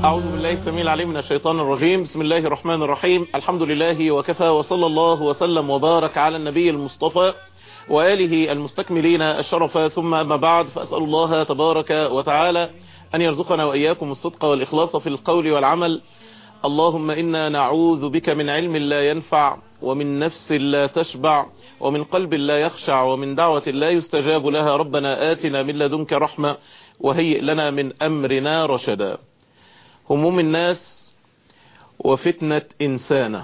أعوذ بالله السميع العليم من الشيطان الرجيم. بسم الله الرحمن الرحيم. الحمد لله وكفى، وصلى الله وسلم وبارك على النبي المصطفى وآله المستكملين الشرف، ثم أما بعد، فأسأل الله تبارك وتعالى أن يرزقنا وإياكم الصدق والإخلاص في القول والعمل. اللهم إنا نعوذ بك من علم لا ينفع، ومن نفس لا تشبع، ومن قلب لا يخشع، ومن دعوة لا يستجاب لها. ربنا آتنا من لدنك رحمة وهيئ لنا من أمرنا رشدا. هموم الناس وفتنة إنسانة.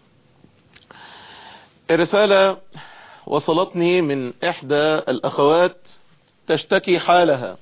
الرسالة وصلتني من إحدى الأخوات تشتكي حالها.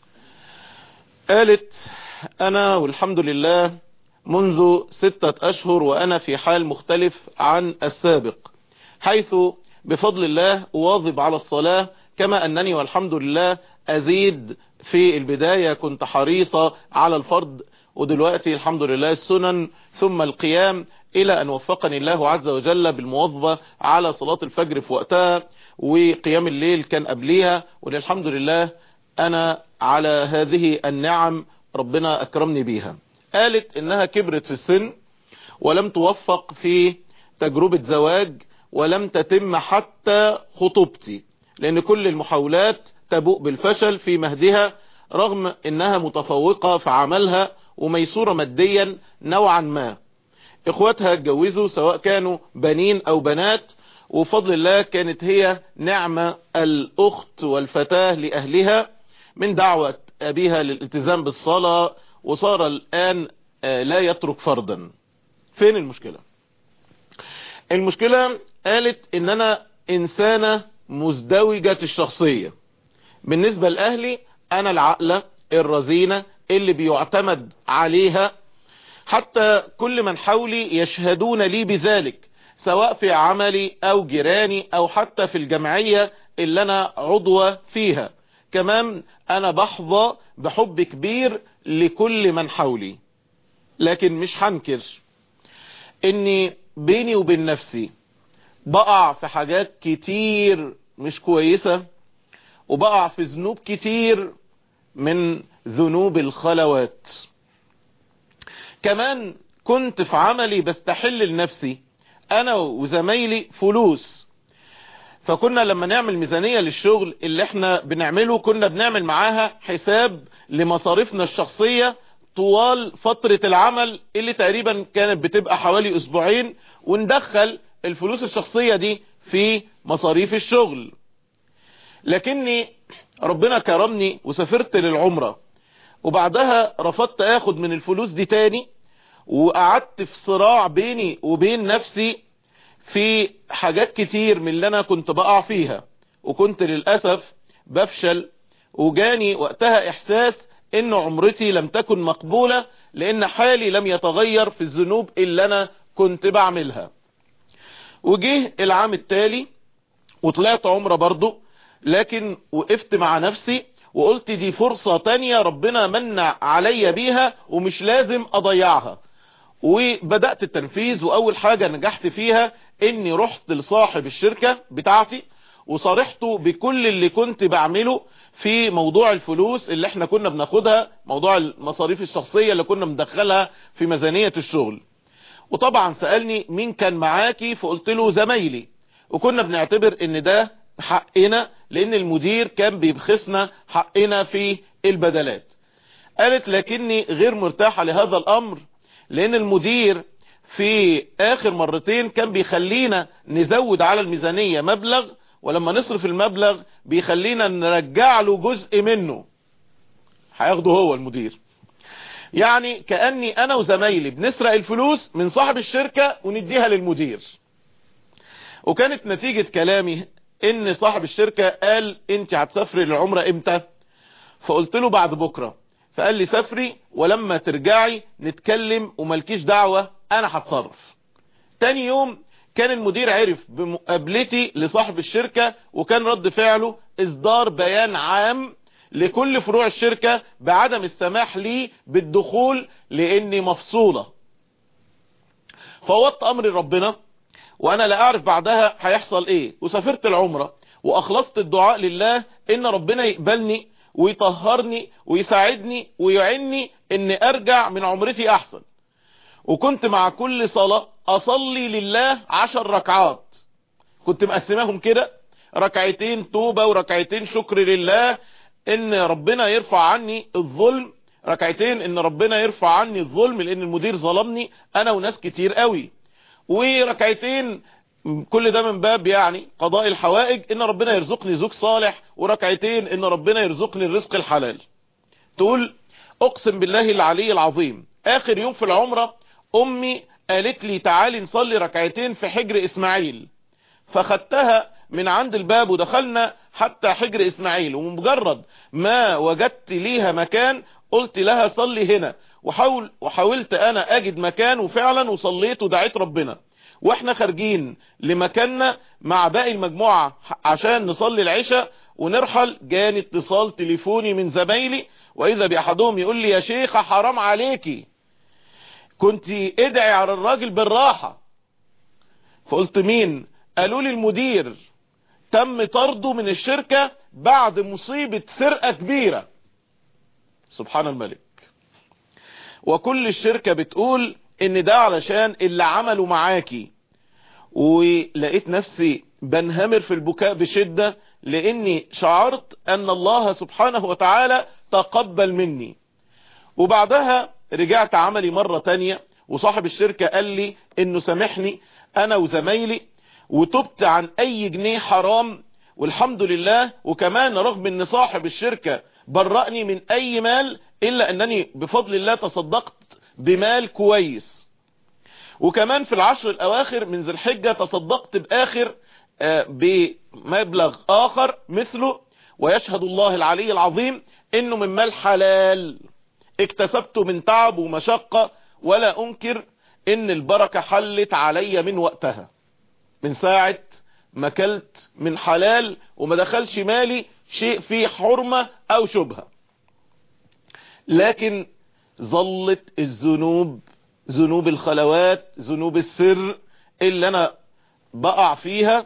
قالت: أنا والحمد لله منذ 6 أشهر وأنا في حال مختلف عن السابق، حيث بفضل الله أواظب على الصلاة، كما أنني والحمد لله أزيد. في البداية كنت حريصة على الفرض، ودلوقتي الحمد لله السنن ثم القيام، إلى أن وفقني الله عز وجل بالمواظبة على صلاة الفجر في وقتها، وقيام الليل كان قبليها، وللحمد لله أنا على هذه النعم ربنا أكرمني بيها. قالت إنها كبرت في السن ولم توفق في تجربة زواج، ولم تتم حتى خطوبتي، لأن كل المحاولات تبوء بالفشل في مهدها، رغم إنها متفوقة في عملها وميسورة ماديا نوعا ما. إخواتها اتجوزوا سواء كانوا بنين أو بنات، وفضل الله كانت هي نعمة الأخت والفتاة لأهلها من دعوة أبيها للالتزام بالصلاة، وصار الآن لا يترك فرضا. فين المشكلة؟ المشكلة قالت إن أنا إنسانة مزدوجة الشخصية. بالنسبة لأهلي أنا العقلة الرزينة اللي بيعتمد عليها، حتى كل من حولي يشهدون لي بذلك، سواء في عملي أو جيراني أو حتى في الجمعية اللي أنا عضوة فيها. كمان أنا بحظى بحب كبير لكل من حولي، لكن مش هنكر إني بيني وبين نفسي بقع في حاجات كتير مش كويسة، وبقع في ذنوب كتير من ذنوب الخلوات. كمان كنت في عملي بستحل لنفسي انا وزمايلي فلوس، فكنا لما نعمل ميزانية للشغل اللي احنا بنعمله كنا بنعمل معاها حساب لمصاريفنا الشخصية طوال فترة العمل اللي تقريبا كانت بتبقى حوالي اسبوعين، وندخل الفلوس الشخصية دي في مصاريف الشغل. لكني ربنا كرمني وسافرت للعمرة، وبعدها رفضت اخد من الفلوس دي تاني، وقعدت في صراع بيني وبين نفسي في حاجات كتير من اللي انا كنت بقع فيها، وكنت للأسف بفشل. وجاني وقتها احساس ان عمرتي لم تكن مقبولة، لان حالي لم يتغير في الذنوب اللي انا كنت بعملها. وجه العام التالي وطلعت عمرة برضو، لكن وقفت مع نفسي وقلت دي فرصة تانية ربنا من عليا بيها ومش لازم اضيعها. وبدأت التنفيذ، واول حاجة نجحت فيها اني رحت لصاحب الشركة بتاعتي وصارحته بكل اللي كنت بعمله في موضوع الفلوس اللي احنا كنا بناخدها، موضوع المصاريف الشخصية اللي كنا مدخلها في ميزانية الشغل. وطبعا سألني مين كان معاكي، فقلت له زمايلي، وكنا بنعتبر ان ده حقنا لان المدير كان بيبخسنا حقنا في البدلات. قالت لكني غير مرتاحة لهذا الامر، لان المدير في اخر مرتين كان بيخلينا نزود على الميزانية مبلغ، ولما نصرف المبلغ بيخلينا نرجع له جزء منه هياخده هو المدير. يعني كأني انا وزمايلي بنسرق الفلوس من صاحب الشركة ونديها للمدير. وكانت نتيجة كلامي ان صاحب الشركة قال انت هتسافري للعمرة امتى؟ فقلت له بعد بكرة. فقال لي سافري ولما ترجعي نتكلم وملكيش دعوة انا هتصرف. تاني يوم كان المدير عرف بمقابلتي لصاحب الشركة، وكان رد فعله اصدار بيان عام لكل فروع الشركة بعدم السماح لي بالدخول لاني مفصولة. فوضت امر ربنا وانا لا اعرف بعدها هيحصل ايه، وسافرت العمرة واخلصت الدعاء لله ان ربنا يقبلني ويطهرني ويساعدني ويعني ان ارجع من عمرتي احسن. وكنت مع كل صلاة اصلي لله 10 ركعات، كنت مقسماهم كده، ركعتين توبة وركعتين شكر لله ان ربنا يرفع عني الظلم، ركعتين ان ربنا يرفع عني الظلم لان المدير ظلمني انا وناس كتير قوي، وركعتين كل ده من باب يعني قضاء الحوائج ان ربنا يرزقني زوج صالح، وركعتين ان ربنا يرزقني الرزق الحلال. تقول اقسم بالله العلي العظيم اخر يوم في العمرة امي قالت لي تعالي نصلي ركعتين في حجر اسماعيل، فخدتها من عند الباب ودخلنا حتى حجر اسماعيل، ومجرد ما وجدت ليها مكان قلت لها صلي هنا، وحاولت انا اجد مكان وفعلا وصليت ودعيت ربنا. واحنا خارجين لمكاننا مع باقي المجموعة عشان نصلي العشاء ونرحل، جاني اتصال تليفوني من زمايلي واذا باحدهم يقول لي يا شيخة حرام عليكي، كنت ادعي على الراجل بالراحة. فقلت مين؟ قالوا لي المدير تم طرده من الشركة بعد مصيبة سرقة كبيرة. سبحان الملك. وكل الشركة بتقول ان ده علشان اللي عملوا معاكي. ولقيت نفسي بنهمر في البكاء بشدة لاني شعرت ان الله سبحانه وتعالى تقبل مني. وبعدها رجعت عملي مرة تانية، وصاحب الشركة قال لي انه سامحني انا وزمايلي وتبت عن اي جنيه حرام والحمد لله. وكمان رغم ان صاحب الشركة برأني من اي مال الا انني بفضل الله تصدقت بمال كويس. وكمان في العشر الاواخر من ذي الحجة تصدقت باخر بمبلغ اخر مثله، ويشهد الله العلي العظيم انه من مال حلال اكتسبته من تعب ومشقة، ولا انكر ان البركة حلت علي من وقتها، من ساعة ما كلت من حلال وما دخلش مالي شيء فيه حرمة او شبهة. لكن ظلت الذنوب، ذنوب الخلوات، ذنوب السر اللي انا بقع فيها،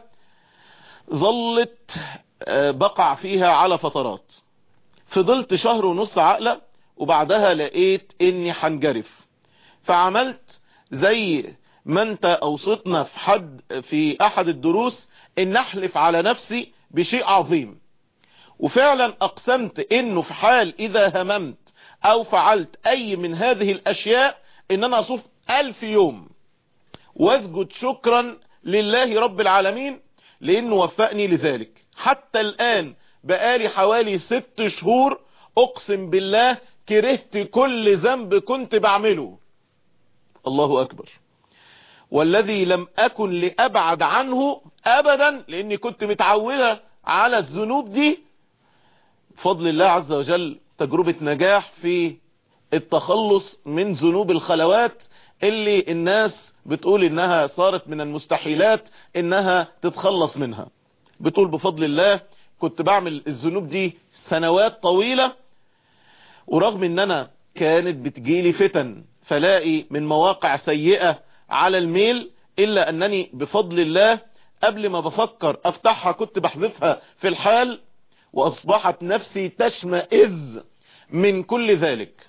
ظلت بقع فيها على فترات. فضلت شهر ونص عقلة وبعدها لقيت اني حنجرف، فعملت زي ما انت اوصتنا في احد الدروس ان احلف على نفسي بشيء عظيم. وفعلا اقسمت انه في حال اذا هممت او فعلت اي من هذه الاشياء ان انا اصوم 1000 يوم واسجد شكرا لله رب العالمين لانه وفقني لذلك. حتى الان بقالي حوالي 6 شهور اقسم بالله كرهت كل ذنب كنت بعمله. الله اكبر. والذي لم اكن لابعد عنه ابدا لاني كنت متعودة على الذنوب دي، بفضل الله عز وجل تجربة نجاح في التخلص من ذنوب الخلوات اللي الناس بتقول انها صارت من المستحيلات انها تتخلص منها. بتقول بفضل الله كنت بعمل الذنوب دي سنوات طويلة، ورغم ان انا كانت بتجيلي فتن فلاقي من مواقع سيئة على الميل، الا انني بفضل الله قبل ما بفكر افتحها كنت بحذفها في الحال، واصبحت نفسي تشمئز من كل ذلك.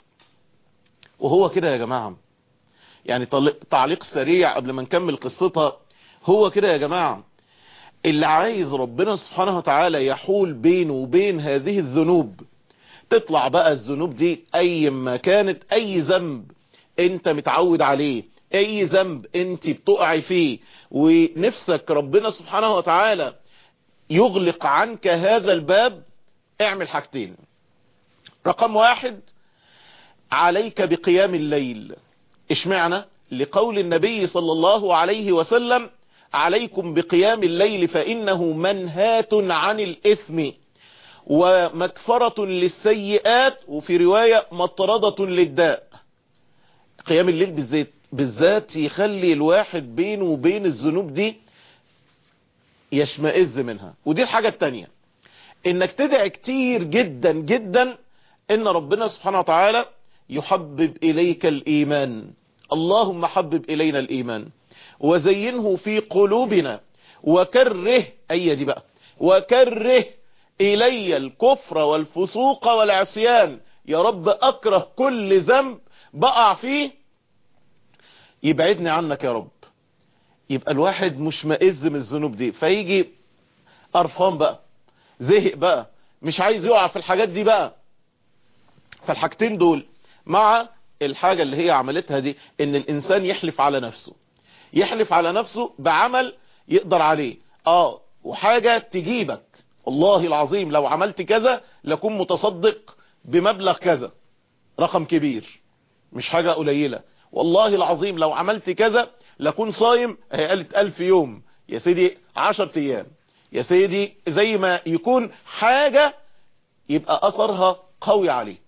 وهو كده يا جماعة، يعني تعليق سريع قبل ما نكمل قصتها، هو كده يا جماعة اللي عايز ربنا سبحانه وتعالى يحول بينه وبين هذه الذنوب، تطلع بقى الذنوب دي اي ما كانت، اي ذنب انت متعود عليه، اي ذنب انت بتقعي فيه ونفسك ربنا سبحانه وتعالى يغلق عنك هذا الباب، اعمل حاجتين. رقم 1 عليك بقيام الليل. اشمعنى؟ لقول النبي صلى الله عليه وسلم عليكم بقيام الليل فإنه منهاة عن الإثم ومكفرة للسيئات، وفي رواية مطردة للداء. قيام الليل بالذات يخلي الواحد بينه وبين الذنوب دي يشمئز منها. ودي الحاجة التانية، انك تدعي كتير جدا جدا ان ربنا سبحانه وتعالى يحبب اليك الايمان. اللهم حبب الينا الايمان وزينه في قلوبنا وكره، اي دي بقى، وكره الي الكفر والفسوق والعصيان، يا رب اكره كل ذنب بقع فيه، يبعدني عنك يا رب. يبقى الواحد مش مئز من الذنوب دي، فيجي قرفان بقى، زهق بقى، مش عايز يقع في الحاجات دي بقى. فالحاجتين دول مع الحاجة اللي هي عملتها دي، ان الانسان يحلف على نفسه، يحلف على نفسه بعمل يقدر عليه، وحاجة تجيبك، والله العظيم لو عملت كذا لكون متصدق بمبلغ كذا، رقم كبير مش حاجة قليلة. والله العظيم لو عملت كذا لكون صايم، هي قالت 1000 يوم يا سيدي، 10 ايام يا سيدي، زي ما يكون حاجة يبقى اثرها قوي عليك.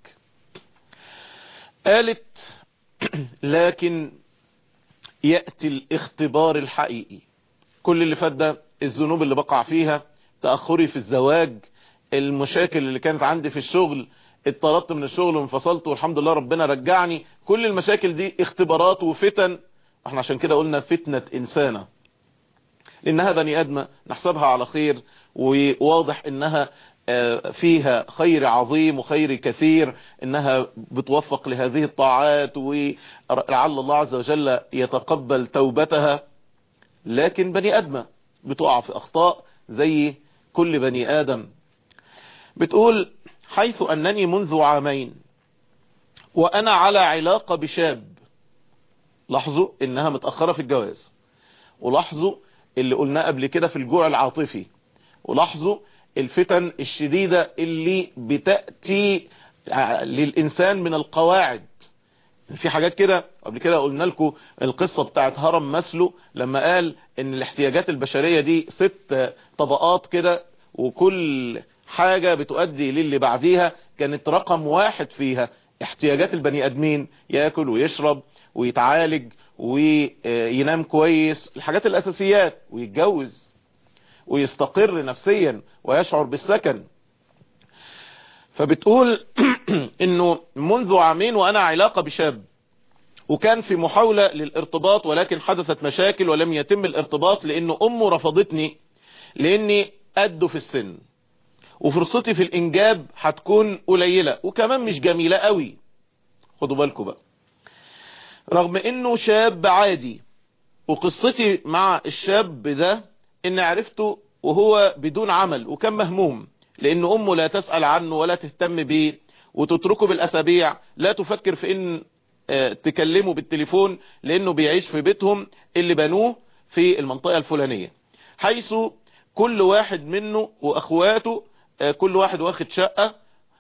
قالت لكن يأتي الاختبار الحقيقي. كل اللي فات ده الذنوب اللي بقع فيها، تأخري في الزواج، المشاكل اللي كانت عندي في الشغل، اتطردت من الشغل وانفصلت والحمد لله ربنا رجعني، كل المشاكل دي اختبارات وفتن. احنا عشان كده قلنا فتنة انسانة، لانها بني ادمة نحسبها على خير، وواضح انها فيها خير عظيم وخير كثير، انها بتوفق لهذه الطاعات ولعل الله عز وجل يتقبل توبتها. لكن بني ادمة بتقع في اخطاء زي كل بني ادم. بتقول حيث انني منذ عامين وانا على علاقة بشاب. لاحظوا انها متأخرة في الجواز، ولاحظوا اللي قلناه قبل كده في الجوع العاطفي، ولاحظوا الفتن الشديدة اللي بتأتي للإنسان من القواعد. في حاجات كده قبل كده قلنا لكم القصة بتاعت هرم مسلو، لما قال ان الاحتياجات البشرية دي 6 طبقات كده، وكل حاجة بتؤدي للي بعديها. كانت رقم 1 فيها احتياجات البني ادمين، يأكل ويشرب ويتعالج وينام كويس، الحاجات الأساسيات، ويتجوز ويستقر نفسيا ويشعر بالسكن. فبتقول انه منذ عامين وانا علاقة بشاب، وكان في محاولة للارتباط ولكن حدثت مشاكل ولم يتم الارتباط، لان امه رفضتني لاني قده في السن، وفرصتي في الانجاب هتكون قليلة، وكمان مش جميلة قوي. خدوا بالكم بقى، رغم انه شاب عادي. وقصتي مع الشاب ده ان عرفته وهو بدون عمل، وكان مهموم لان امه لا تسأل عنه ولا تهتم بيه، وتتركه بالاسابيع، لا تفكر في ان تكلمه بالتليفون، لانه بيعيش في بيتهم اللي بنوه في المنطقة الفلانية، حيث كل واحد منه واخواته كل واحد واخد شقة،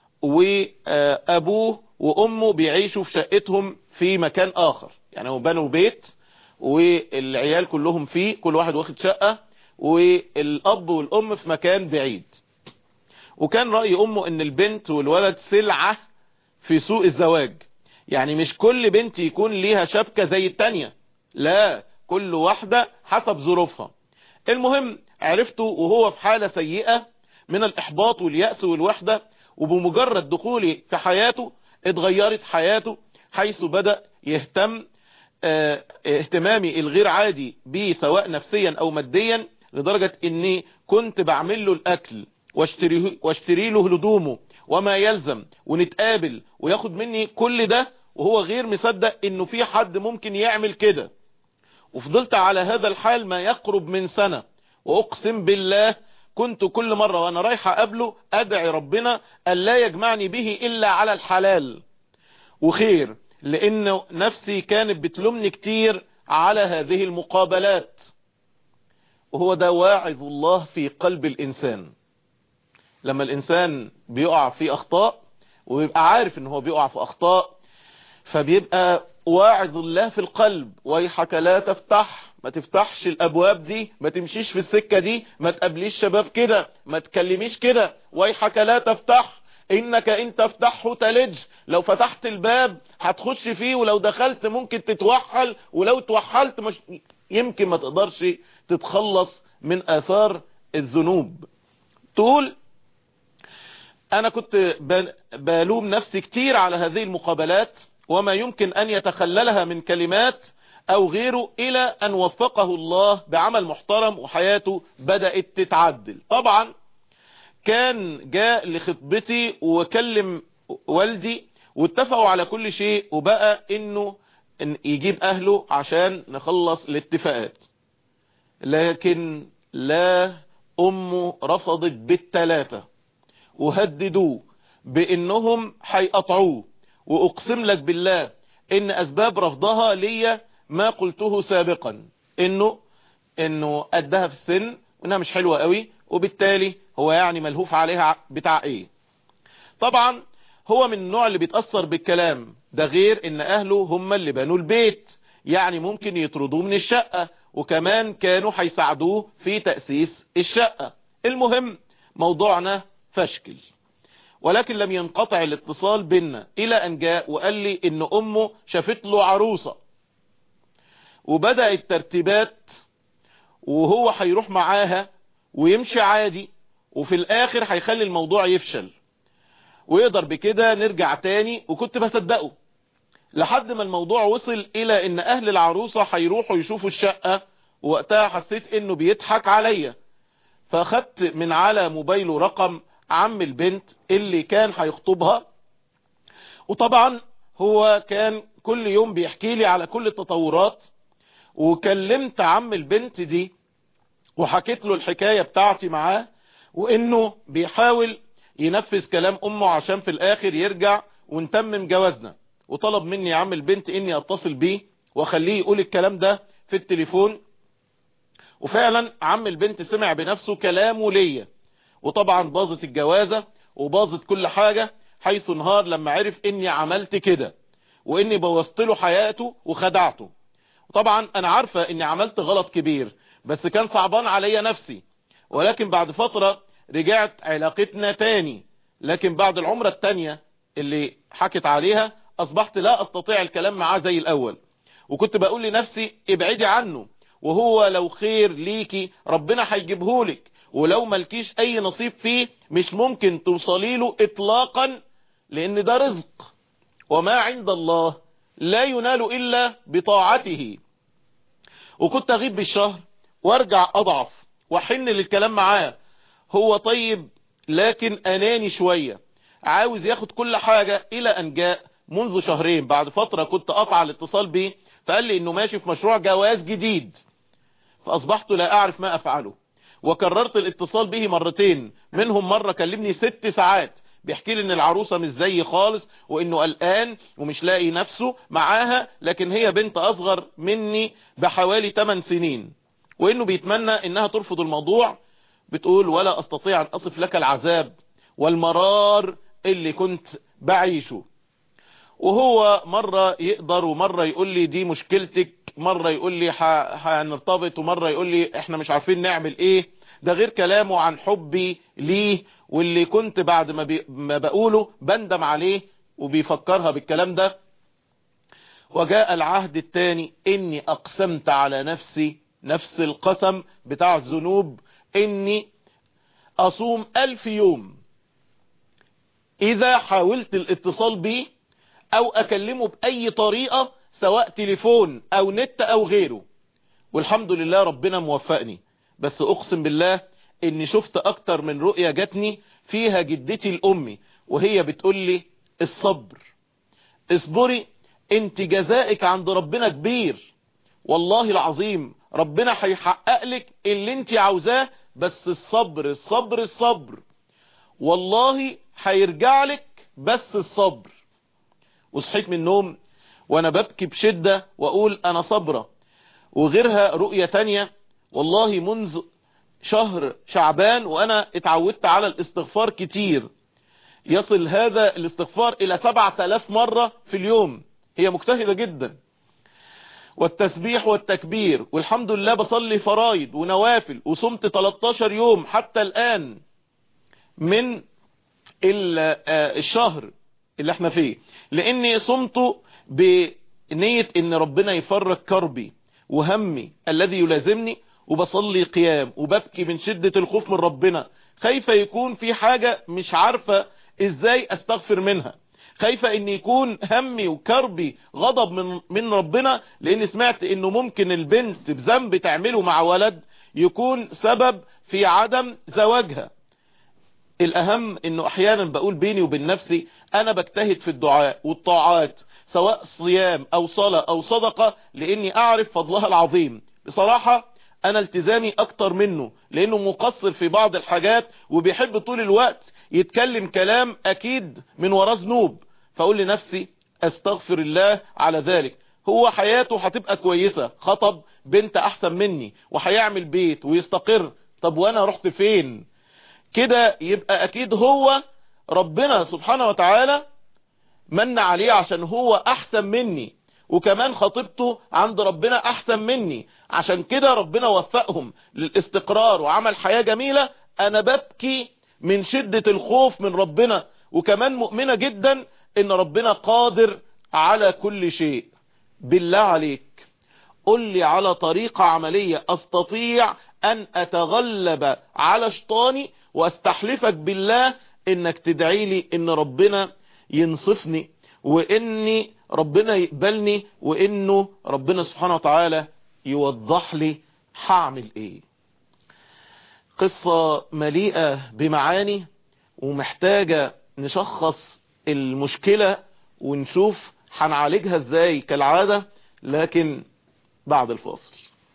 وابوه وامه بيعيشوا في شقتهم في مكان اخر. يعني هو بنوا بيت والعيال كلهم فيه، كل واحد واخد شقة، والاب والام في مكان بعيد. وكان رأي امه ان البنت والولد سلعة في سوق الزواج، يعني مش كل بنت يكون ليها شبكة زي التانية، لا، كل واحدة حسب ظروفها. المهم عرفته وهو في حالة سيئة من الاحباط واليأس والوحدة، وبمجرد دخولي في حياته اتغيرت حياته، حيث بدأ يهتم اهتمامي الغير عادي بيه سواء نفسيا او ماديا، لدرجة اني كنت بعمل له الاكل واشتري له هدومه وما يلزم، ونتقابل وياخد مني كل ده، وهو غير مصدق انه في حد ممكن يعمل كده. وفضلت على هذا الحال ما يقرب من سنة، واقسم بالله كنت كل مرة وانا رايحة قبله ادعي ربنا الا يجمعني به الا على الحلال وخير، لان نفسي كانت بتلومني كتير على هذه المقابلات. وهو ده واعظ الله في قلب الانسان. لما الانسان بيقع في اخطاء ويبقى عارف ان هو بيقع في اخطاء، فبيبقى واعظ الله في القلب، ويحك لا تفتح، ما تفتحش الابواب دي، ما تمشيش في السكة دي، ما تقابليش شباب كده، ما تكلميش كده، ويحك لا تفتح، انك ان تفتحه تلج، لو فتحت الباب هتخش فيه، ولو دخلت ممكن تتوحل، ولو توحلت مش يمكن ما تقدرش تتخلص من اثار الذنوب. تقول انا كنت بلوم نفسي كتير على هذه المقابلات وما يمكن ان يتخللها من كلمات او غيره، الى ان وفقه الله بعمل محترم وحياته بدأت تتعدل. طبعا كان جاء لخطبتي وكلم والدي واتفقوا على كل شيء، وبقى انه إن يجيب اهله عشان نخلص الاتفاقات. لكن لا، امه رفضت بالثلاثة وهددوه بانهم هيقطعوه. واقسم لك بالله ان اسباب رفضها ليا ما قلته سابقا، انه قدها في السن وانها مش حلوة قوي، وبالتالي هو يعني ملهوف عليها بتاع ايه. طبعا هو من النوع اللي بيتأثر بالكلام ده، غير ان اهله هم اللي بنوا البيت، يعني ممكن يطردوه من الشقة، وكمان كانوا هيساعدوه في تأسيس الشقة. المهم موضوعنا فشكل، ولكن لم ينقطع الاتصال بينا الى ان جاء وقال لي ان امه شافت له عروسة، وبدأ الترتيبات وهو هيروح معاها ويمشي عادي، وفي الاخر هيخلي الموضوع يفشل ويقدر بكده نرجع تاني. وكنت بصدقه لحد ما الموضوع وصل الى ان اهل العروسة هيروحوا يشوفوا الشقة، ووقتها حسيت انه بيضحك عليا. فاخدت من على موبايله رقم عم البنت اللي كان هيخطبها، وطبعا هو كان كل يوم بيحكي لي على كل التطورات. وكلمت عم البنت دي وحكيت له الحكاية بتاعتي معاه، وانه بيحاول ينفذ كلام امه عشان في الاخر يرجع ونتمم جوازنا. وطلب مني عم البنت اني اتصل بيه واخليه يقول الكلام ده في التليفون. وفعلا عم البنت سمع بنفسه كلامه ليا، وطبعا باظت الجوازة وباظت كل حاجة، حيث انهار لما عرف اني عملت كده واني بوظت له حياته وخدعته. طبعا انا عارفة اني عملت غلط كبير، بس كان صعبان عليا نفسي. ولكن بعد فترة رجعت علاقتنا تاني، لكن بعد العمرة التانية اللي حكت عليها اصبحت لا استطيع الكلام معاه زي الاول. وكنت بقول لنفسي ابعدي عنه، وهو لو خير ليكي ربنا هيجيبهولك، ولو ملكيش اي نصيب فيه مش ممكن توصلي له اطلاقا، لان ده رزق، وما عند الله لا ينال الا بطاعته. وكنت اغيب بالشهر وارجع اضعف واحن للكلام معاه. هو طيب لكن اناني شوية، عاوز ياخد كل حاجة، الى ان جاء منذ شهرين بعد فترة كنت قطع الاتصال بيه، فقال لي انه ماشي في مشروع جواز جديد. فاصبحت لا اعرف ما افعله، وكررت الاتصال به مرتين، منهم مرة كلمني 6 ساعات بيحكي لي ان العروسة مش زي خالص، وانه قلقان ومش لاقي نفسه معاها، لكن هي بنت اصغر مني بحوالي 8 سنين، وانه بيتمنى انها ترفض الموضوع. بتقول ولا استطيع ان اصف لك العذاب والمرار اللي كنت بعيشه. وهو مرة يقدر ومرة يقول لي دي مشكلتك، مرة يقول لي هنرتبط، ومرة يقول لي احنا مش عارفين نعمل ايه. ده غير كلامه عن حبي ليه، واللي كنت بعد ما بقوله بندم عليه، وبيفكرها بالكلام ده. وجاء العهد الثاني اني اقسمت على نفسي نفس القسم بتاع الذنوب، اني اصوم 1000 يوم اذا حاولت الاتصال بيه او اكلمه باي طريقة، سواء تليفون او نت او غيره. والحمد لله ربنا موفقني. بس اقسم بالله اني شفت اكتر من رؤية جاتني فيها جدتي الامي وهي بتقول لي الصبر، اصبري انت جزائك عند ربنا كبير، والله العظيم ربنا هيحقق لك اللي انت عاوزاه، بس الصبر الصبر الصبر، والله هيرجع لك بس الصبر. وصحيت من النوم وانا ببكي بشدة واقول انا صبرة. وغيرها رؤية تانية، والله منذ شهر شعبان وانا اتعودت على الاستغفار كتير، يصل هذا الاستغفار الى 7000 مرة في اليوم، هي مجتهدة جدا. والتسبيح والتكبير، والحمد لله بصلي فرايد ونوافل، وصمت 13 يوم حتى الان من الشهر اللي احنا فيه، لاني صمت بنية ان ربنا يفرج كربي وهمي الذي يلازمني، وبصلي قيام وببكي من شدة الخوف من ربنا، خايفة يكون في حاجة مش عارفة ازاي استغفر منها، خايفة ان يكون همي وكربي غضب من ربنا، لان سمعت انه ممكن البنت بذنب تعمله مع ولد يكون سبب في عدم زواجها. الأهم انه احيانا بقول بيني وبين نفسي انا بجتهد في الدعاء والطاعات سواء صيام او صلاة او صدقة لاني اعرف فضلها العظيم. بصراحة انا التزامي اكتر منه لانه مقصر في بعض الحاجات وبيحب طول الوقت يتكلم كلام اكيد من وراه ذنوب، فاقول لنفسي استغفر الله على ذلك. هو حياته هتبقى كويسة، خطب بنت احسن مني وهيعمل بيت ويستقر، طب وانا رحت فين؟ كده يبقى اكيد هو ربنا سبحانه وتعالى من عليه عشان هو احسن مني، وكمان خطيبته عند ربنا احسن مني، عشان كده ربنا وفقهم للاستقرار وعمل حياة جميلة. انا ببكي من شدة الخوف من ربنا، وكمان مؤمنة جدا ان ربنا قادر على كل شيء. بالله عليك قل لي على طريقة عملية استطيع ان اتغلب على شيطاني، واستحلفك بالله انك تدعي لي ان ربنا ينصفني واني ربنا يقبلني وانه ربنا سبحانه وتعالى يوضح لي هعمل ايه. قصة مليئة بمعاني ومحتاجة نشخص المشكلة ونشوف هنعالجها ازاي كالعادة، لكن بعد الفاصل.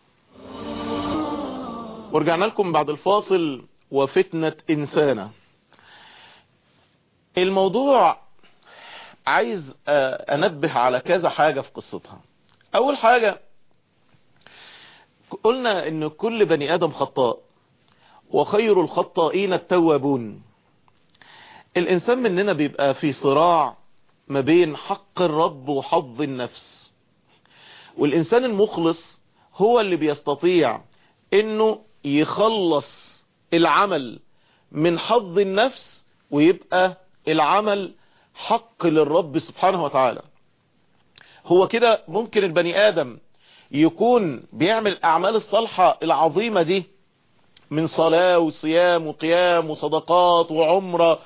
ورجعنا لكم بعد الفاصل. وفتنة إنسانة، الموضوع عايز أنبه على كذا حاجة في قصتها. أول حاجة قلنا إن كل بني آدم خطاء وخير الخطائين التوابون. الإنسان مننا بيبقى في صراع ما بين حق الرب وحظ النفس، والإنسان المخلص هو اللي بيستطيع إنه يخلص العمل من حظ النفس ويبقى العمل حق للرب سبحانه وتعالى. هو كده ممكن البني آدم يكون بيعمل الأعمال الصالحة العظيمة دي من صلاة وصيام وقيام وصدقات وعمرة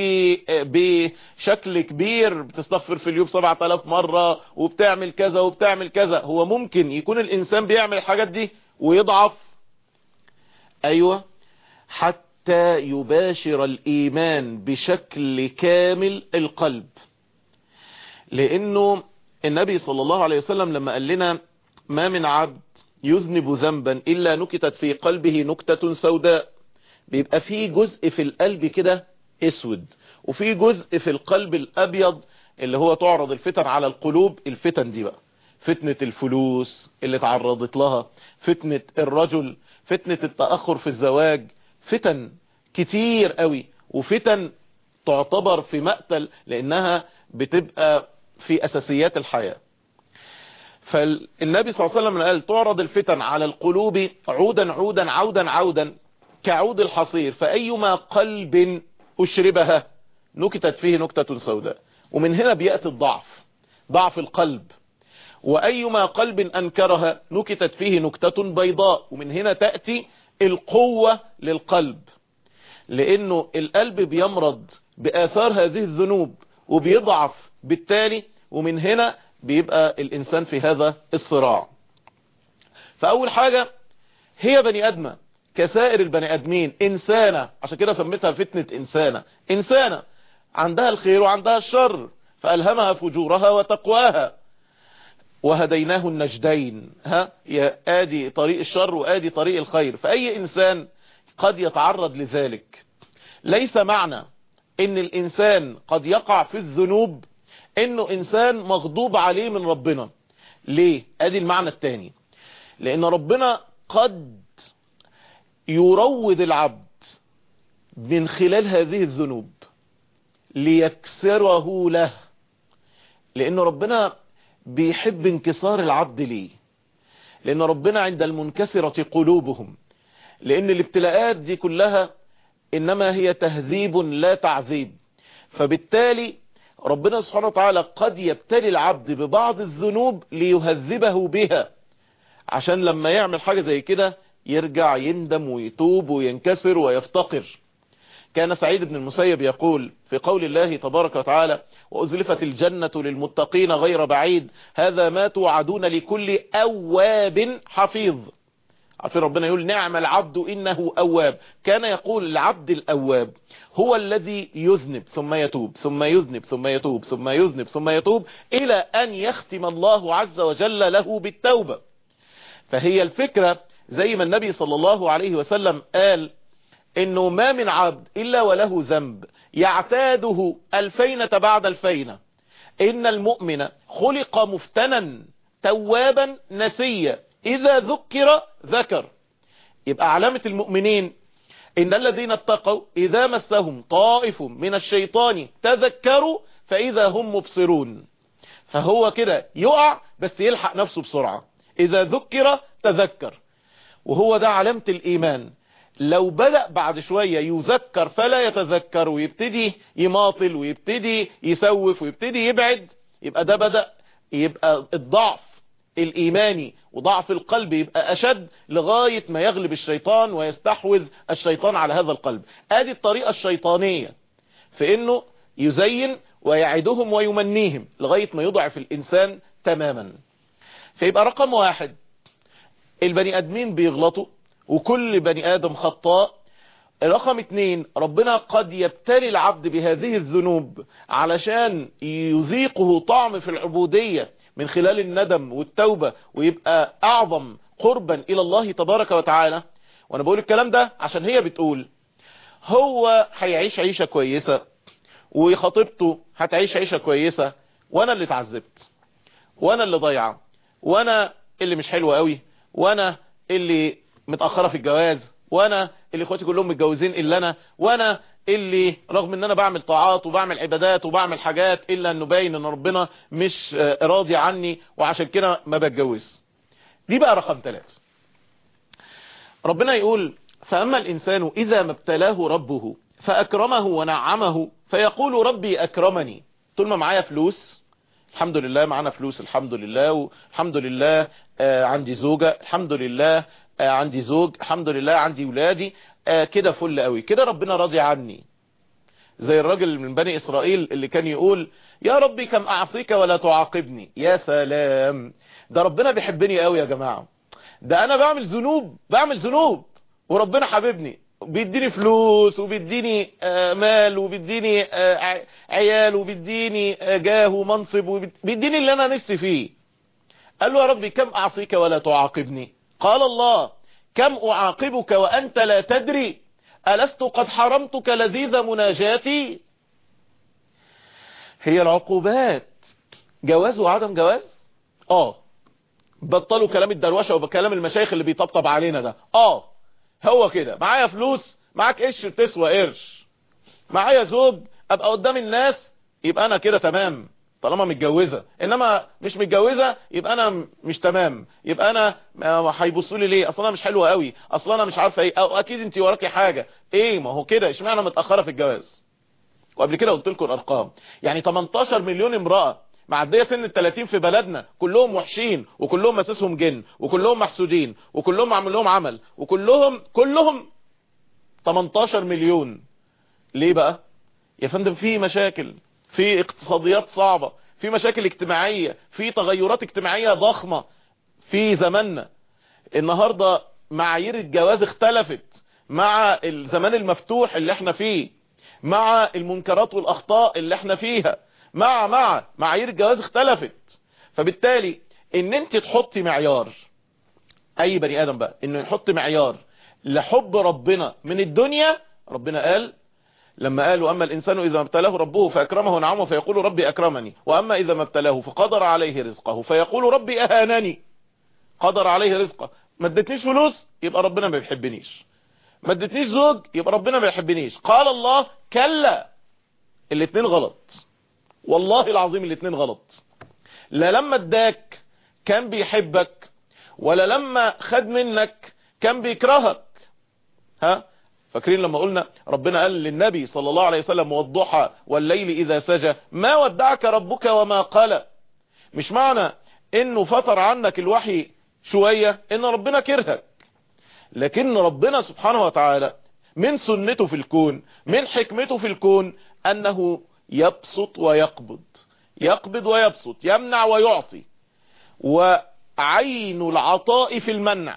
وبشكل كبير بتستغفر في اليوم 7000 مرة وبتعمل كذا وبتعمل كذا. هو ممكن يكون الإنسان بيعمل الحاجات دي ويضعف، أيوة، حتى يباشر الإيمان بشكل كامل القلب. لأنه النبي صلى الله عليه وسلم لما قال لنا ما من عبد يذنب ذنبا إلا نكتت في قلبه نكتة سوداء، بيبقى فيه جزء في القلب كده اسود وفيه جزء في القلب الأبيض اللي هو تعرض الفتن على القلوب. الفتن دي بقى فتنة الفلوس اللي تعرضت لها، فتنة الرجل، فتنة التأخر في الزواج، فتن كتير قوي، وفتن تعتبر في مقتل لأنها بتبقى في أساسيات الحياة. فالنبي صلى الله عليه وسلم قال تعرض الفتن على القلوب عودا عودا عودا عودا كعود الحصير، فأيما قلب أشربها نكتت فيه نكتة سوداء. ومن هنا بيأتي الضعف، ضعف القلب. وأيما قلب أنكرها نكتت فيه نكتة بيضاء، ومن هنا تأتي القوة للقلب، لأنه القلب بيمرض بآثار هذه الذنوب وبيضعف بالتالي، ومن هنا بيبقى الإنسان في هذا الصراع. فأول حاجة هي بني أدمة كسائر البني أدمين، إنسانة، عشان كده سميتها فتنة إنسانة. إنسانة عندها الخير وعندها الشر، فألهمها فجورها وتقواها، وهديناه النجدين، يا آدي طريق الشر وآدي طريق الخير. فأي إنسان قد يتعرض لذلك. ليس معنى إن الإنسان قد يقع في الذنوب إنه إنسان مغضوب عليه من ربنا. ليه؟ آدي المعنى الثاني، لأن ربنا قد يروض العبد من خلال هذه الذنوب ليكسره له، لأن ربنا بيحب انكسار العبد ليه، لأن ربنا عند المنكسرة قلوبهم، لأن الابتلاءات دي كلها إنما هي تهذيب لا تعذيب. فبالتالي ربنا سبحانه وتعالى قد يبتلي العبد ببعض الذنوب ليهذبه بها، عشان لما يعمل حاجة زي كده يرجع يندم ويتوب وينكسر ويفتقر. كان سعيد بن المسيب يقول في قول الله تبارك وتعالى وأزلفت الجنة للمتقين غير بعيد هذا ما توعدون لكل أواب حفيظ. عشان ربنا يقول نعم العبد إنه أواب. كان يقول العبد الأواب هو الذي يذنب ثم يتوب ثم يذنب ثم يتوب ثم يذنب ثم يتوب إلى أن يختم الله عز وجل له بالتوبة. فهي الفكرة زي ما النبي صلى الله عليه وسلم قال إنه ما من عبد إلا وله ذنب يعتاده الفينة بعد الفينة. إن المؤمن خلق مفتنا توابا نسيا إذا ذكر ذكر. يبقى علامة المؤمنين إن الذين اتقوا إذا مسهم طائف من الشيطان تذكروا فإذا هم مبصرون. فهو كده يقع بس يلحق نفسه بسرعة، إذا ذكر تذكر. وهو ده علامة الإيمان. لو بدأ بعد شوية يذكر فلا يتذكر ويبتدي يماطل ويبتدي يسوف ويبتدي يبعد، يبقى ده بدأ يبقى الضعف الإيماني وضعف القلب يبقى أشد لغاية ما يغلب الشيطان ويستحوذ الشيطان على هذا القلب. ادي الطريقة الشيطانية في انه يزين ويعدهم ويمنيهم لغاية ما يضعف الإنسان تماما. فيبقى رقم واحد، البني آدمين بيغلطوا وكل بني آدم خطاء. رقم اتنين، ربنا قد يبتلي العبد بهذه الذنوب علشان يذيقه طعم في العبودية من خلال الندم والتوبة ويبقى أعظم قربا إلى الله تبارك وتعالى. وأنا بقول الكلام ده عشان هي بتقول هو هيعيش عيشة كويسة وخطيبته هتعيش عيشة كويسة وأنا اللي اتعذبت وأنا اللي ضيعة وأنا اللي مش حلوة قوي وأنا اللي متأخرة في الجواز وأنا اللي اخواتي كلهم متجوزين إلا أنا وأنا اللي رغم ان انا بعمل طاعات وبعمل عبادات وبعمل حاجات الا انه باين ان ربنا مش راضي عني وعشان كده ما بتجوز. دي بقى رقم 3. ربنا يقول فأما الإنسان إذا ما ابتلاه ربه فأكرمه ونعمه فيقول ربي أكرمني. طول ما معايا فلوس الحمد لله، معانا فلوس الحمد لله، والحمد لله عندي زوجة، الحمد لله عندي زوج، الحمد لله عندي ولادي، كده فل قوي كده ربنا راضي عني. زي الراجل من بني إسرائيل اللي كان يقول يا ربي كم أعصيك ولا تعاقبني. يا سلام، ده ربنا بيحبني قوي يا جماعة. ده أنا بعمل ذنوب وربنا حبيبني، بيديني فلوس وبيديني مال وبيديني عيال وبيديني جاه ومنصب وبيديني اللي أنا نفسي فيه. قال له يا ربي كم أعصيك ولا تعاقبني؟ قال الله كم أعاقبك وأنت لا تدري ألست قد حرمتك لذيذ مناجاتي. هي العقوبات جواز وعدم جواز؟ بطلوا كلام الدروشة وبكلام المشايخ اللي بيطبطب علينا ده. هو كده، معايا فلوس، معاك قرش تسوى قرش، معايا زوج، ابقى قدام الناس يبقى انا كده تمام طالما متجوزة، انما مش متجوزة يبقى انا مش تمام، يبقى انا هيبصوا لي ليه؟ اصلا انا مش حلوة قوي، اصلا انا مش عارفه ايه، او اكيد انت وراكي حاجة ايه. ما هو كده اشمعنى متأخرة في الجواز؟ وقبل كده قلت لكم الارقام، يعني 18 مليون امرأة معدية سن ال30 في بلدنا كلهم وحشين وكلهم مساسهم جن وكلهم محسودين وكلهم عمل لهم عمل وكلهم 18 مليون. ليه بقى يا فندم؟ في مشاكل، في اقتصاديات صعبة، في مشاكل اجتماعية، في تغيرات اجتماعية ضخمة في زماننا. النهاردة معايير الجواز اختلفت مع الزمان المفتوح اللي احنا فيه، مع المنكرات والأخطاء اللي احنا فيها، مع معايير الجواز اختلفت. فبالتالي ان انت تحطي معيار، اي بني ادم بقى انه يحط معيار لحب ربنا من الدنيا. ربنا قال لما قال واما الانسان اذا ما ابتلاه ربه فاكرمه ونعمه فيقول ربي اكرمني، واما اذا ما ابتلاه فقدر عليه رزقه فيقول ربي اهانني. قدر عليه رزقه، ما ادتنيش فلوس يبقى ربنا ما بيحبنيش، ما ادتنيش زوج يبقى ربنا ما بيحبنيش. قال الله كلا، الاتنين غلط، والله العظيم الاتنين غلط. لا لما اداك كان بيحبك ولا لما خد منك كان بيكرهك. فاكرين لما قلنا ربنا قال للنبي صلى الله عليه وسلم والضحى والليل إذا سجى ما ودعك ربك وما قلى. مش معنى انه فتر عنك الوحي شوية ان ربنا كرهك، لكن ربنا سبحانه وتعالى من سنته في الكون، من حكمته في الكون، انه يبسط ويقبض، يقبض ويبسط، يمنع ويعطي. وعين العطاء في المنع،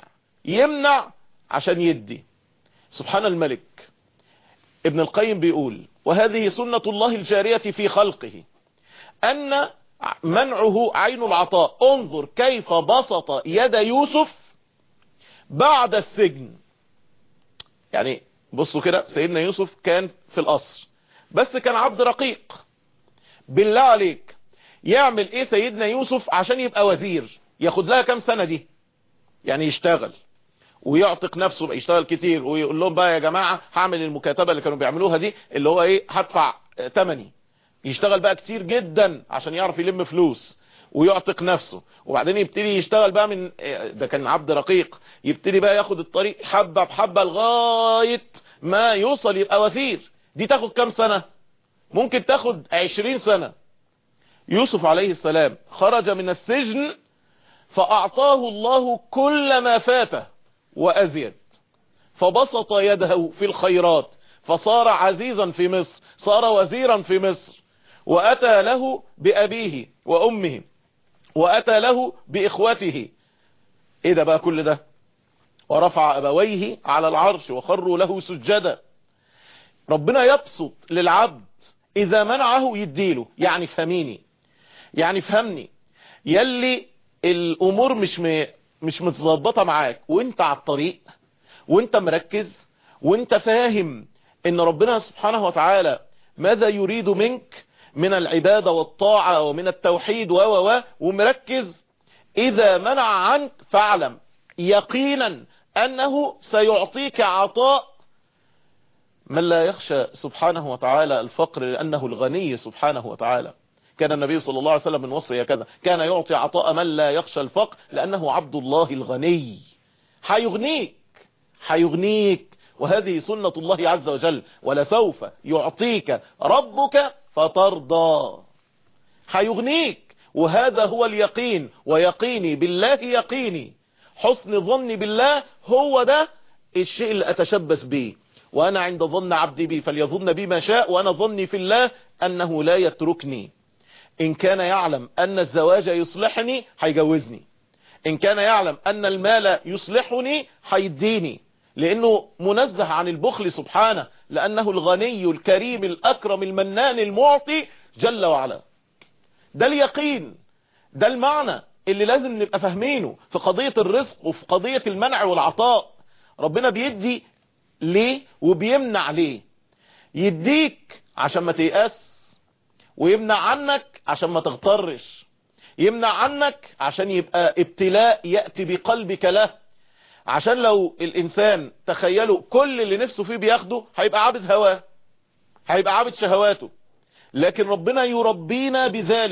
يمنع عشان يدي. سبحان الملك. ابن القيم بيقول: وهذه سنة الله الجارية في خلقه أن منعه عين العطاء. انظر كيف بسط يد يوسف بعد السجن. يعني بصوا كده، سيدنا يوسف كان في القصر بس كان عبد رقيق. بالله عليك يعمل ايه سيدنا يوسف عشان يبقى وزير؟ ياخد لها كام سنة دي؟ يعني يشتغل ويعتق نفسه بقى، يشتغل كتير ويقول لهم بقى يا جماعة هعمل المكاتبة اللي كانوا بيعملوها دي، اللي هو ايه، هدفع تمني. يشتغل بقى كتير جدا عشان يعرف يلم فلوس ويعتق نفسه، وبعدين يبتدي يشتغل بقى من ده كان عبد رقيق، يبتدي بقى ياخد الطريق حبة بحبة لغاية ما يوصل يبقى وزير. دي تاخد كام سنة؟ ممكن تاخد 20 سنة. يوسف عليه السلام خرج من السجن فأعطاه الله كل ما فاته وأزيد، فبسط يده في الخيرات فصار عزيزا في مصر، صار وزيرا في مصر، وأتى له بأبيه وأمه، وأتى له بإخوته. إيه ده بقى كل ده؟ ورفع أبويه على العرش وخروا له سجدا. ربنا يبسط للعبد إذا منعه يديله. يعني فهميني، يعني فهمني، يلي الأمور مش متظبطة معاك وانت على الطريق وانت مركز وانت فاهم ان ربنا سبحانه وتعالى ماذا يريد منك من العبادة والطاعة ومن التوحيد ومركز. إذا منع عنك فاعلم يقينا أنه سيعطيك عطاء من لا يخشى سبحانه وتعالى الفقر، لأنه الغني سبحانه وتعالى. كان النبي صلى الله عليه وسلم من وصيه كذا: كان يعطي عطاء من لا يخشى الفقر لأنه عبد الله الغني. حيغنيك، وهذه سنة الله عز وجل. ولسوف يعطيك ربك فترضى. حيغنيك، وهذا هو اليقين. ويقيني بالله يقيني، حسن ظني بالله هو ده الشيء اللي أتشبث به. وأنا عند ظن عبدي بي فليظن بي ما شاء، وأنا ظني في الله أنه لا يتركني. إن كان يعلم أن الزواج يصلحني هيجوزني، إن كان يعلم أن المال يصلحني هيديني، لأنه منزه عن البخل سبحانه، لأنه الغني الكريم الأكرم المنان المعطي جل وعلا. ده اليقين، ده المعنى اللي لازم نبقى فاهمينه في قضية الرزق وفي قضية المنع والعطاء. ربنا بيدي ليه وبيمنع ليه؟ يديك عشان ما تيأس، ويمنع عنك عشان ما تغترش، يمنع عنك عشان يبقى ابتلاء يأتي بقلبك له. عشان لو الإنسان تخيلوا كل اللي نفسه فيه بياخده هيبقى عابد هواه، هيبقى عابد شهواته. لكن ربنا يربينا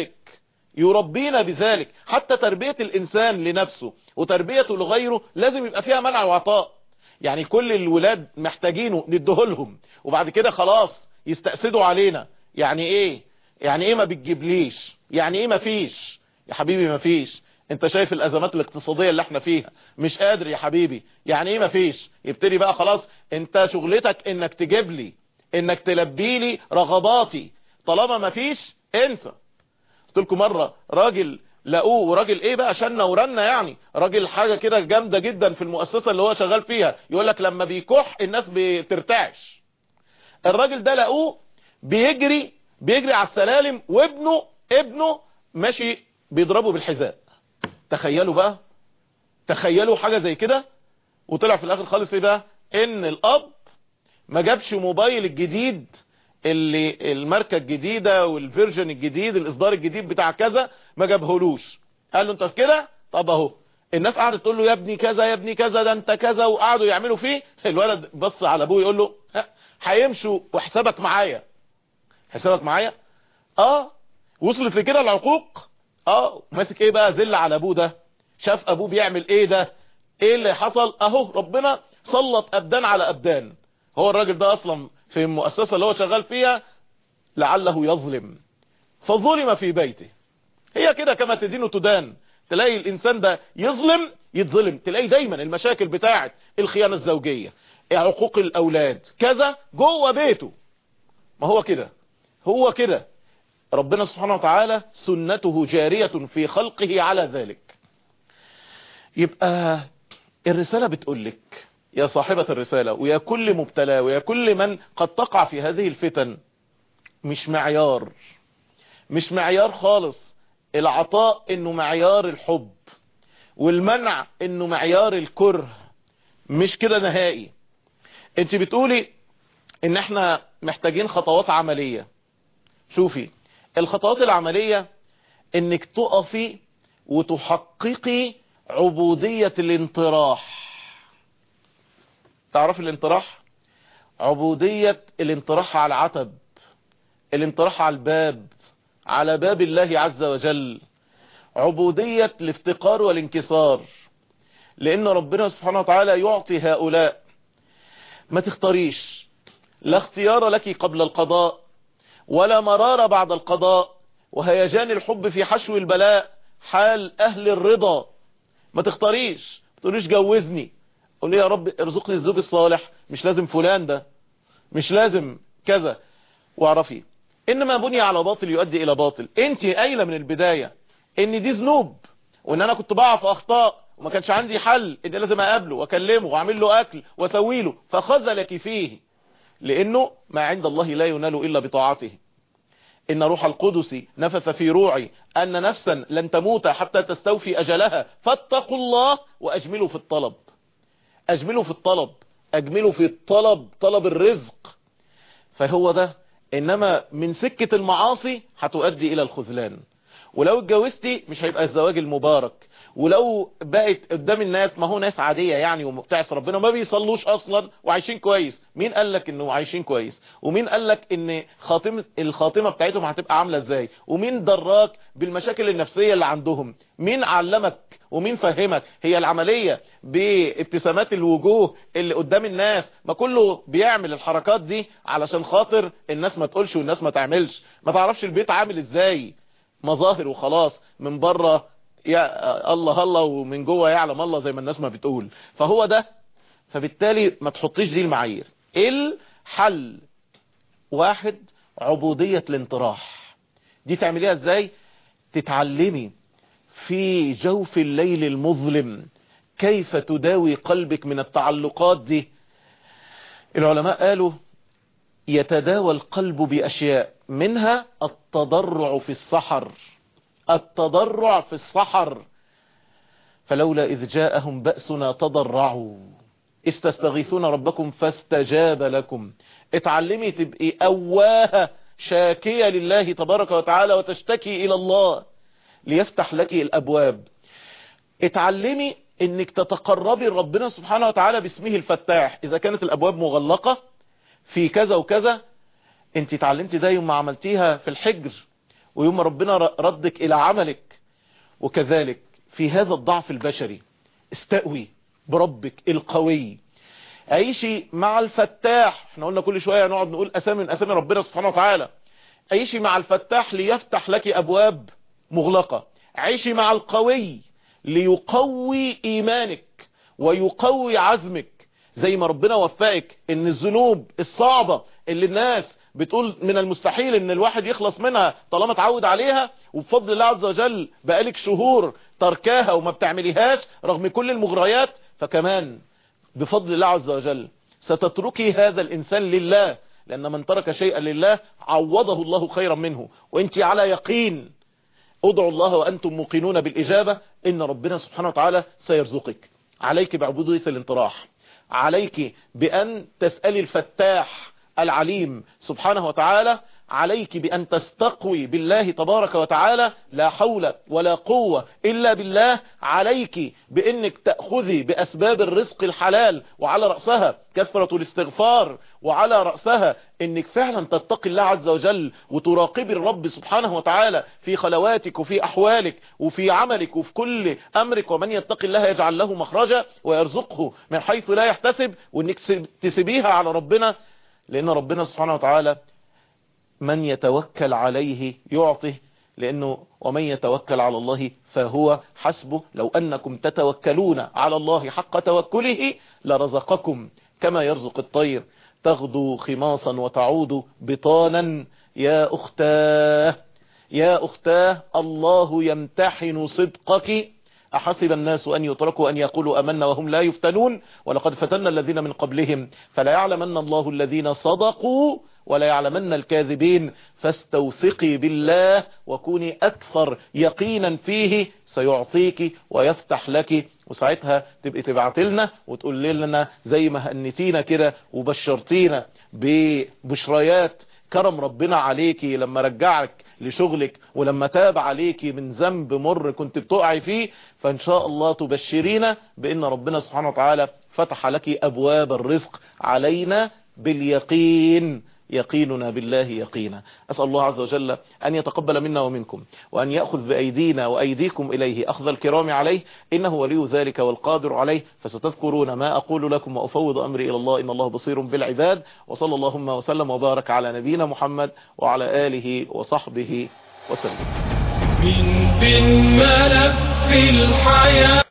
بذلك. حتى تربية الإنسان لنفسه وتربيته لغيره لازم يبقى فيها منع وعطاء. يعني كل الولاد محتاجينه ندهلهم، وبعد كده خلاص يستأسدوا علينا. يعني ايه ما بتجيبليش؟ يعني ايه ما فيش؟ يا حبيبي ما فيش. انت شايف الازمات الاقتصادية اللي احنا فيها، مش قادر يا حبيبي. يعني ايه ما فيش؟ يبتدي بقى خلاص انت شغلتك انك تجيب لي، انك تلبي لي رغباتي. طالما ما فيش انسى. قلت لكم مرة راجل لقوه، وراجل ايه بقى شنا ورنا، يعني راجل حاجة كده جامدة جدا في المؤسسة اللي هو شغال فيها. يقول لك لما بيكح الناس بترتعش. الراجل ده لقوه بيجري على السلالم، ابنه ماشي بيضربه بالحذاء. تخيلوا حاجة زي كده. وطلع في الاخر خالص ايه بقى؟ ان الاب ما جابش موبايل الجديد، اللي الماركة الجديدة والفيرجن الجديد الاصدار الجديد بتاع كذا، ما جابهولوش. قال له انت كده؟ طب اهو. الناس قعدت تقول له يا ابني كذا يا ابني كذا، ده انت كذا، وقعدوا يعملوا فيه. الولد بص على ابوه يقول له هيمشوا وحسابك معايا. وصلت لكده العقوق. ماسك ايه بقى؟ ذل على ابوه. ده شاف ابوه بيعمل ايه، ده ايه اللي حصل؟ اهو ربنا سلط ابدان على ابدان. هو الراجل ده اصلا في المؤسسة اللي هو شغال فيها لعله يظلم، فظلم في بيته. هي كده كما تدين تدان. تلاقي الانسان ده يتظلم. تلاقي دايما المشاكل بتاعت الخيانة الزوجية، عقوق الاولاد، كذا جوه بيته. ما هو كده ربنا سبحانه وتعالى سنته جارية في خلقه على ذلك. يبقى الرسالة بتقولك يا صاحبة الرسالة ويا كل مبتلى ويا كل من قد تقع في هذه الفتن، مش معيار خالص العطاء انه معيار الحب، والمنع انه معيار الكره، مش كده نهائي. انت بتقولي ان احنا محتاجين خطوات عملية. شوفي الخطوات العملية انك تقفي وتحققي عبودية الانطراح. تعرف الانطراح؟ عبودية الانطراح على العتب، الانطراح على الباب، على باب الله عز وجل، عبودية الافتقار والانكسار، لان ربنا سبحانه وتعالى يعطي هؤلاء. ما تختاريش، لا اختيار لك قبل القضاء ولا مرار بعد القضاء، وهيجان الحب في حشو البلاء حال اهل الرضا. ما تختاريش، ما تقوليش جوزني، قولي يا رب ارزقني الزوج الصالح، مش لازم فلان ده، مش لازم كذا. واعرفي انما بني على باطل يؤدي الى باطل. انت قايله من البداية ان دي ذنوب، وان انا كنت بقع في اخطاء وما كانش عندي حل، ان لازم اقابله واكلمه واعمل له اكل واسوي له، فخذلك فيه، لانه ما عند الله لا ينال الا بطاعته. ان روح القدس نفث في روعي ان نفسا لن تموت حتى تستوفي اجلها، فاتقوا الله واجملوا في الطلب. اجملوا في الطلب، اجملوا في الطلب، طلب الرزق. فهو ده. انما من سكة المعاصي هتؤدي الى الخذلان. ولو اتجوزتي مش هيبقى الزواج المبارك. ولو بقت قدام الناس، ما هو ناس عادية يعني ومبتعث ربنا ما بيصلوش اصلا وعايشين كويس. مين قالك انه عايشين كويس؟ ومين قالك ان الخاتمة بتاعتهم هتبقى عاملة ازاي؟ ومين دراك بالمشاكل النفسية اللي عندهم؟ مين علمك ومين فهمك؟ هي العملية بابتسامات الوجوه اللي قدام الناس، ما كله بيعمل الحركات دي علشان خاطر الناس ما تقولش والناس ما تعملش. ما تعرفش البيت عامل ازاي، مظاهر وخلاص، من بره يا الله الله ومن جوه يعلم الله زي ما الناس ما بتقول. فهو ده. فبالتالي ما تحطيش دي المعايير. الحل واحد، عبودية الانطراح. دي تعمليها ازاي؟ تتعلمي في جوف الليل المظلم كيف تداوي قلبك من التعلقات دي. العلماء قالوا يتداوى القلب بأشياء، منها التضرع في السحر. التضرع في السحر، فلولا إذ جاءهم بأسنا تضرعوا إذ تستغيثون ربكم فاستجاب لكم. اتعلمي تبقي أواها شاكية لله تبارك وتعالى وتشتكي إلى الله ليفتح لك الأبواب. اتعلمي انك تتقربي لربنا سبحانه وتعالى باسمه الفتاح. اذا كانت الابواب مغلقة في كذا وكذا، انت اتعلمتي ده يوم ما عملتيها في الحجر، ويوم ما ربنا ردك الى عملك. وكذلك في هذا الضعف البشري استقوي بربك القوي. عيشي مع الفتاح. احنا قلنا كل شوية نقعد نقول اسامي من اسامي ربنا سبحانه وتعالى. عيشي مع الفتاح ليفتح لك ابواب مغلقة. عيشي مع القوي ليقوي ايمانك ويقوي عزمك. زي ما ربنا وفقك ان الذنوب الصعبة اللي الناس بتقول من المستحيل ان الواحد يخلص منها طالما اتعود عليها، وبفضل الله عز وجل بقالك شهور تركاها وما بتعمليهاش رغم كل المغريات، فكمان بفضل الله عز وجل ستتركي هذا الانسان لله، لان من ترك شيئا لله عوضه الله خيرا منه. وانت على يقين، ادعوا الله وانتم موقنون بالاجابة، ان ربنا سبحانه وتعالى سيرزقك. عليك بعبودية الانطراح، عليك بان تسألي الفتاح العليم سبحانه وتعالى، عليك بأن تستقوي بالله تبارك وتعالى، لا حول ولا قوة إلا بالله. عليك بأنك تأخذي بأسباب الرزق الحلال، وعلى رأسها كثرة الاستغفار، وعلى رأسها أنك فعلا تتقي الله عز وجل وتراقبي الرب سبحانه وتعالى في خلواتك وفي أحوالك وفي عملك وفي كل أمرك. ومن يتقي الله يجعل له مخرجا ويرزقه من حيث لا يحتسب. وأنك تسيبيها على ربنا، لأن ربنا سبحانه وتعالى من يتوكل عليه يعطه، لأنه ومن يتوكل على الله فهو حسبه. لو أنكم تتوكلون على الله حق توكله لرزقكم كما يرزق الطير تغدو خماصا وتعود بطانا. يا أختاه، يا أختاه، الله يمتحن صدقك أحسب الناس أن يتركوا أن يقولوا أمنا وهم لا يفتنون ولقد فتنا الذين من قبلهم فلا يعلمن الله الذين صدقوا ولا يعلمن الكاذبين فاستوثقي بالله وكوني أكثر يقينا فيه سيعطيك ويفتح لك. وساعتها تبقي تبعت لنا وتقول لنا زي ما هنتينا كده وبشرتينا ببشريات كرم ربنا عليكي لما رجعك لشغلك ولما تاب عليكي من ذنب مر كنت بتقعي فيه، فإن شاء الله تبشرينا بأن ربنا سبحانه وتعالى فتح لك أبواب الرزق علينا باليقين، يقيننا بالله يقينا. أسأل الله عز وجل أن يتقبل منا ومنكم وأن يأخذ بأيدينا وأيديكم إليه أخذ الكرام عليه، إنه ولي ذلك والقادر عليه. فستذكرون ما أقول لكم وأفوض أمري إلى الله، إن الله بصير بالعباد. وصلى اللهم وسلم وبارك على نبينا محمد وعلى آله وصحبه وسلم. من ملف الحياة